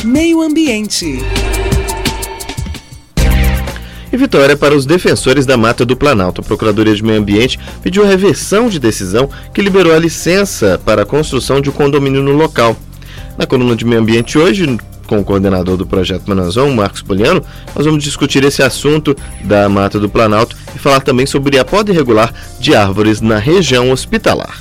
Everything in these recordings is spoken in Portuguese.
Meio Ambiente. E vitória para os defensores da Mata do Planalto. A Procuradoria de Meio Ambiente pediu a reversão de decisão que liberou a licença para a construção de um condomínio no local. Na coluna de Meio Ambiente hoje, com o coordenador do projeto Manazão, Marcos Poliano, nós vamos discutir esse assunto da Mata do Planalto e falar também sobre a poda irregular de árvores na região hospitalar.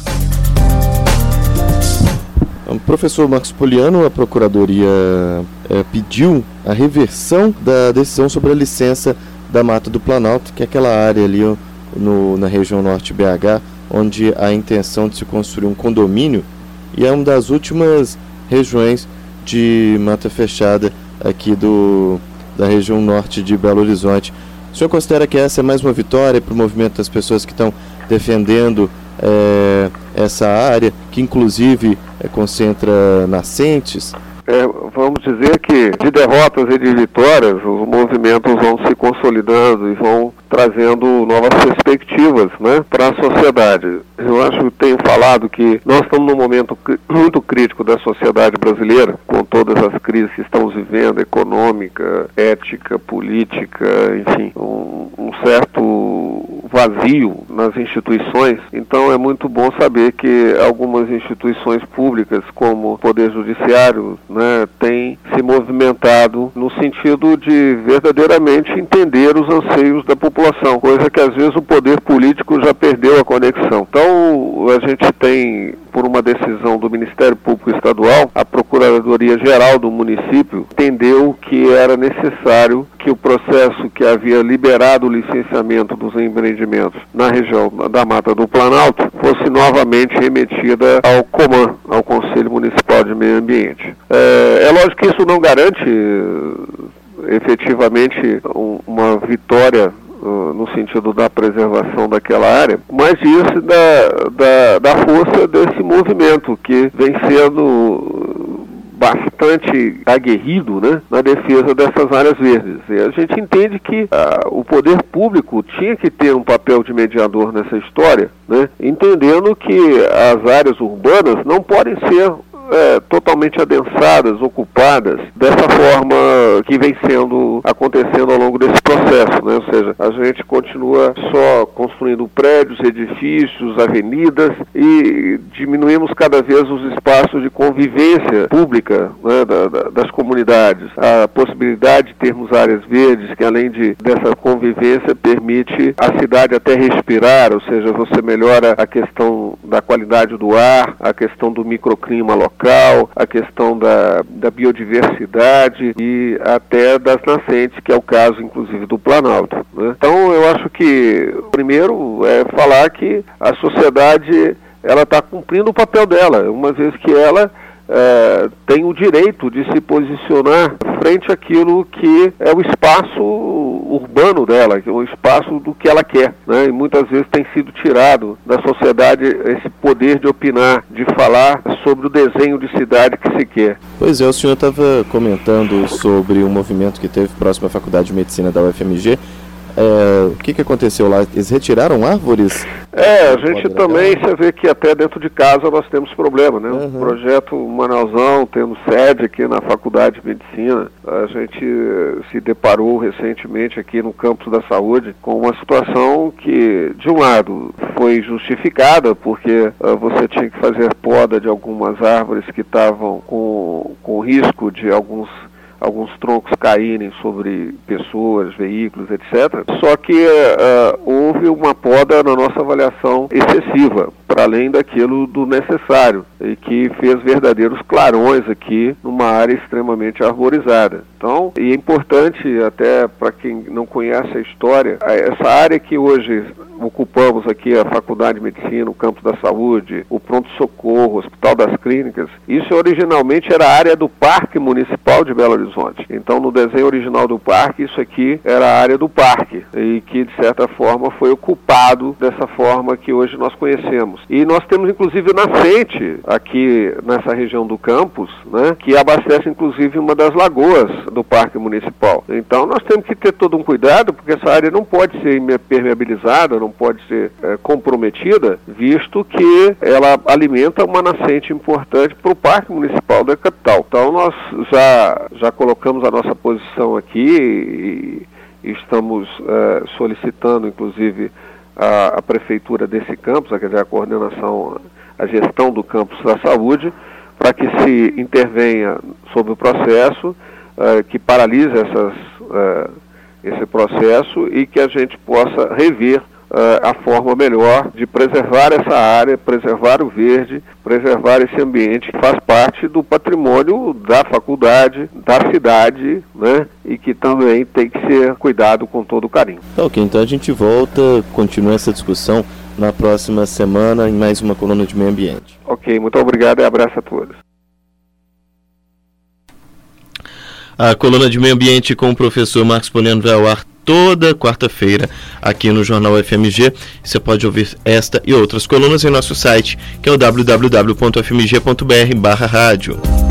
O professor Marcos Poliano, a Procuradoria pediu a reversão da decisão sobre a licença da Mata do Planalto, que é aquela área ali na região norte BH, onde há a intenção de se construir um condomínio, e é uma das últimas regiões de mata fechada aqui da região norte de Belo Horizonte. O senhor considera que essa é mais uma vitória para o movimento das pessoas que estão defendendo essa área, que inclusive concentra nascentes? Vamos dizer que de derrotas e de vitórias, os movimentos vão se consolidando e vão trazendo novas perspectivas, né, para a sociedade. Eu acho que tenho falado que nós estamos num momento muito crítico da sociedade brasileira, com todas as crises que estamos vivendo, econômica, ética, política, enfim, um certo vazio nas instituições. Então é muito bom saber que algumas instituições públicas, como o Poder Judiciário, né, têm se movimentado no sentido de verdadeiramente entender os anseios da população, coisa que às vezes o poder político já perdeu a conexão. Então a gente tem, por uma decisão do Ministério Público Estadual, a Procuradoria-Geral do município entendeu que era necessário que o processo que havia liberado o licenciamento dos empreendimentos na região da Mata do Planalto fosse novamente remetida ao COMAN, ao Conselho Municipal de Meio Ambiente. É lógico que isso não garante efetivamente uma vitória no sentido da preservação daquela área, mas isso da força desse movimento que vem sendo bastante aguerrido, né, na defesa dessas áreas verdes. E a gente entende que o poder público tinha que ter um papel de mediador nessa história, né, entendendo que as áreas urbanas não podem ser totalmente adensadas, ocupadas, dessa forma que vem acontecendo ao longo desse processo, né? Ou seja, a gente continua só construindo prédios, edifícios, avenidas e diminuímos cada vez os espaços de convivência pública, né, das comunidades. A possibilidade de termos áreas verdes que, além dessa convivência, permite a cidade até respirar, ou seja, você melhora a questão da qualidade do ar, a questão do microclima local, a questão da biodiversidade e até das nascentes, que é o caso, inclusive, do Planalto, né? Então, eu acho que, primeiro, falar que a sociedade está cumprindo o papel dela, uma vez que ela tem o direito de se posicionar frente àquilo que é o espaço urbano dela, que é o espaço do que ela quer, né? E muitas vezes tem sido tirado da sociedade esse poder de opinar, de falar sobre o desenho de cidade que se quer. Pois é, o senhor estava comentando sobre um movimento que teve próximo à Faculdade de Medicina da UFMG. O que aconteceu lá? Eles retiraram árvores? A gente também, você vê que até dentro de casa nós temos problema, né? O projeto Manausão, tendo sede aqui na Faculdade de Medicina, a gente se deparou recentemente aqui no campus da saúde com uma situação que, de um lado, foi justificada, porque você tinha que fazer poda de algumas árvores que estavam com risco de alguns troncos caírem sobre pessoas, veículos, etc. Só que houve uma poda, na nossa avaliação, excessiva, para além daquilo do necessário, e que fez verdadeiros clarões aqui numa área extremamente arborizada. Então, e é importante, até para quem não conhece a história, essa área que hoje ocupamos aqui, a Faculdade de Medicina, o Campus da Saúde, o Pronto-Socorro, o Hospital das Clínicas, isso originalmente era a área do Parque Municipal de Belo Horizonte. Então, no desenho original do parque, isso aqui era a área do parque, e que, de certa forma, foi ocupado dessa forma que hoje nós conhecemos. temos. E nós temos inclusive nascente aqui nessa região do campus, né, que abastece inclusive uma das lagoas do Parque Municipal. Então nós temos que ter todo um cuidado, porque essa área não pode ser permeabilizada, não pode ser comprometida, visto que ela alimenta uma nascente importante para o Parque Municipal da capital. Então nós já colocamos a nossa posição aqui e estamos solicitando inclusive a prefeitura desse campus, quer dizer, a coordenação, a gestão do campus da saúde, para que se intervenha sobre o processo, que paralise esse processo e que a gente possa rever a forma melhor de preservar essa área, preservar o verde, preservar esse ambiente que faz parte do patrimônio da faculdade, da cidade, né? E que também tem que ser cuidado com todo carinho. Ok, então a gente volta, continua essa discussão na próxima semana em mais uma coluna de meio ambiente. Ok, muito obrigado e abraço a todos. A coluna de meio ambiente com o professor Marcos Poliano vai ao ar toda quarta-feira aqui no Jornal FMG. Você pode ouvir esta e outras colunas em nosso site, que é o www.fmg.br/rádio.